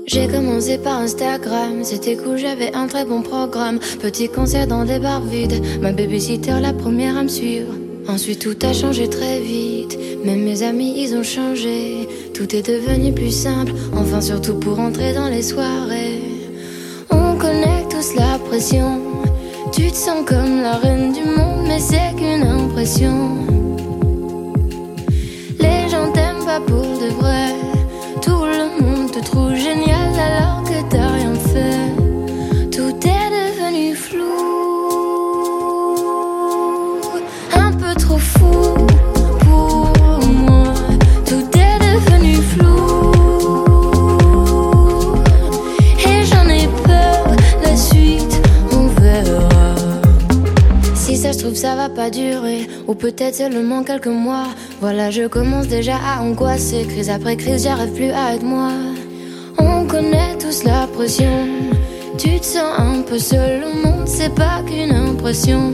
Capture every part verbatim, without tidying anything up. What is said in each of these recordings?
J'ai commencé par Instagram, c'était cool, j'avais un très bon programme. Petit concert dans des bars vides, ma babysitter la première à me suivre. Ensuite tout a changé très vite, même mes amis ils ont changé. Tout est devenu plus simple, enfin surtout pour entrer dans les soirées. On connaît tous la pression, tu te sens comme la reine du monde, mais c'est qu'une impression. Les gens t'aiment pas pour de vrai, tout le monde te trouve génial alors que t'as rien fait. Tout est devenu flou, un peu trop fou pour moi. Tout est devenu flou et j'en ai peur, la suite on verra. Si ça se trouve ça va pas durer, ou peut-être seulement quelques mois. Voilà, je commence déjà à angoisser. Crise après crise, j'arrive plus à être moi. On connaît tous la pression, tu te sens un peu seul au monde, c'est pas qu'une impression.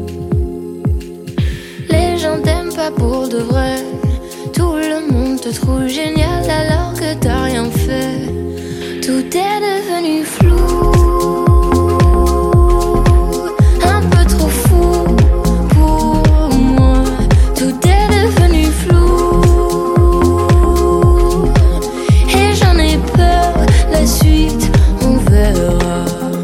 Les gens t'aiment pas pour de vrai, tout le monde te trouve génial alors que t'as rien fait. Tout est devenu flou, un peu trop fou pour moi. Tout est devenu flou et j'en ai peur, la suite on verra.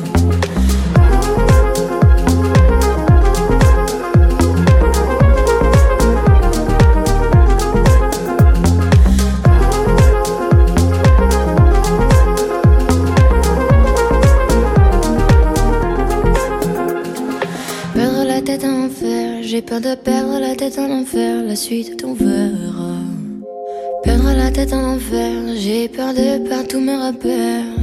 Perdre la tête en enfer, j'ai peur de perdre la tête en enfer, la suite on verra. Perdre la tête en enfer, j'ai peur de perdre tous mes repères.